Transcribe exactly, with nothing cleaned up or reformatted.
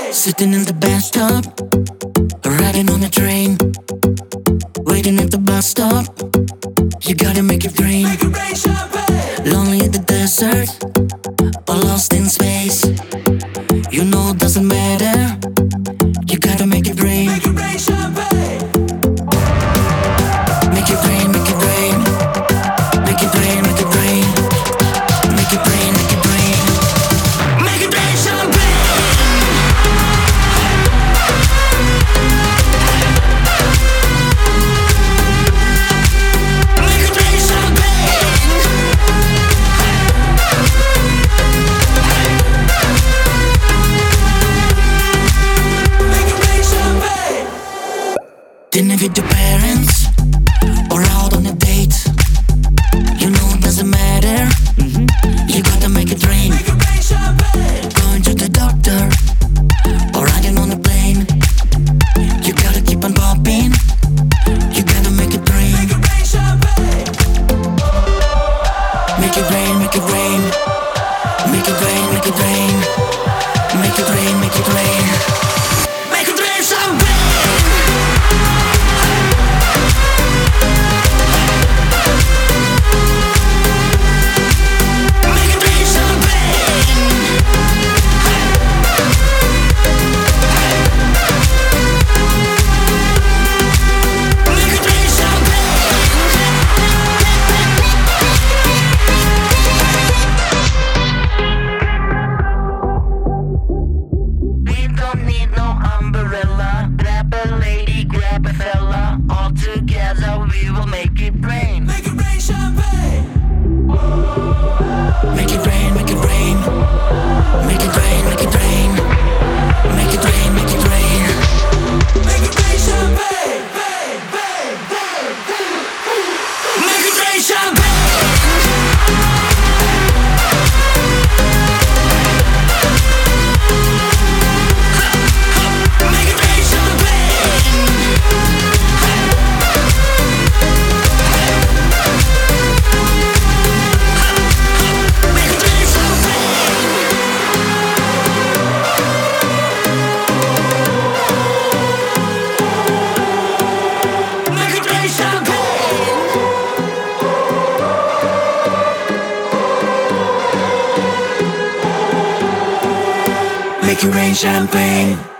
Sitting in the bathtub, riding on a train, waiting at the bus stop. You gotta make it rain. Make it rain champagne. Lonely in the desert, or lost in space. You know it doesn't matter. You gotta make it rain. Make it rain champagne. Make it rain, make it rain. Make it rain, make it rain. Make it rain, make it rain. Make it rain champagne. Make it rain champagne. Make it rain champagne. Dinner with your parents, or out on a date. You know it doesn't matter. You gotta make it rain. Make it rain champagne. Going to the doctor, or riding on a plane. You gotta keep on popping. You gotta make it rain. Make it rain champagne. Make it rain, make it rain. Make it rain, make it rain. Make it rain, make it rain. Make it rain champagne. Make it rain champagne. Make it rain We don't need no umbrella. Grab a lady, grab a fella. All together we will make it rain. Make it rain champagne. Make it rain, make it rain. Make it rain, make it rain. Make it rain, make it rain. Make it rain champagne. Bang, bang, bang, bang. Make it rain champagne. Make it rain champagne. Make it rain champagne. Make it rain champagne. Make it rain champagne.